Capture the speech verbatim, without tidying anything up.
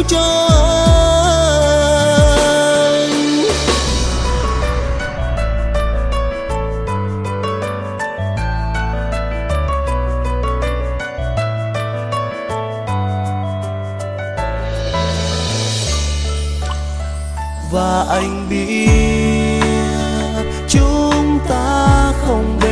cho anh. Và anh biết chúng ta không